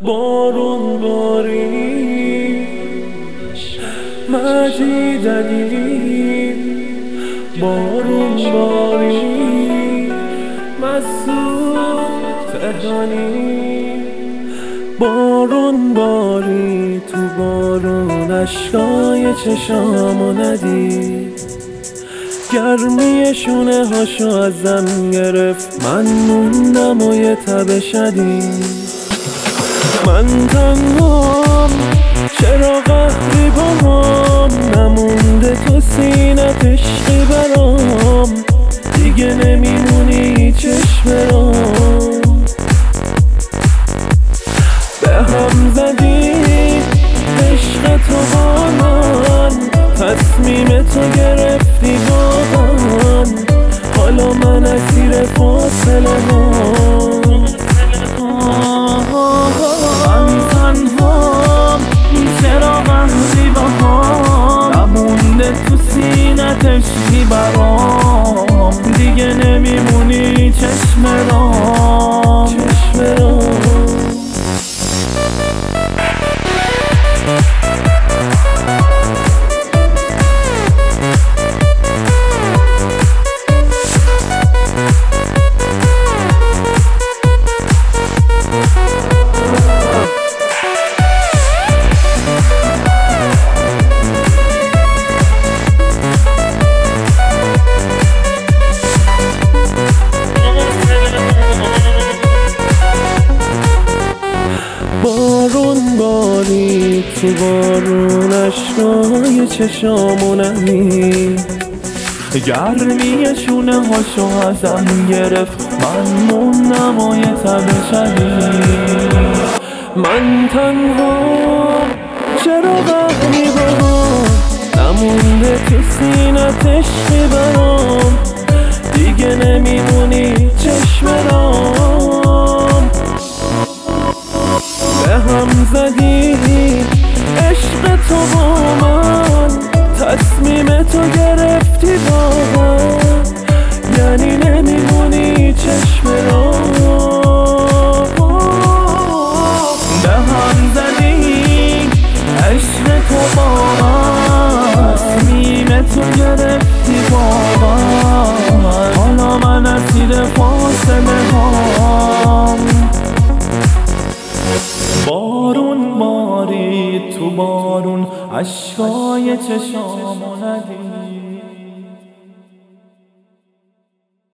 بارون باری مجیدنی، بارون باری مسعود تهرانی. بارون باری تو بارون اشکای چشامو ندید، گرمی شونه هاشو ازم گرفت، من موندم و یه تب شدید. من تنهام چرا قهری باهام، نمونده تو سینت عشقی برام، دیگه نمیمونی چشم رام. به هم زدی عشق تو با من، تصمیم تو گرفتی واقعا، حالا من اسیر فاصله هم. من تنهام چرا قهری باهام، نمونده تو سینت عشقی برام، دیگه نمیمونی چشم رام. بارون باری تو بارون اشکای چشامو نمی، گرمی شونه هاشو ازم گرفت، من موندم و یه تب شدید. من تنها چرا قهری باهام، نمونده تو سینت عشقی برام، دیگه نمیمونی چشم رام. به هم زدی عشق تو با من، تصمیم تو گرفتی واقعا، یعنی نمیمونی چشم رام. به هم زدی عشق تو با من، تصمیم تو گرفتی واقعا، حالا من اسیر فاصله هم. بارون باری تو بارون اشکای چشامو ندید.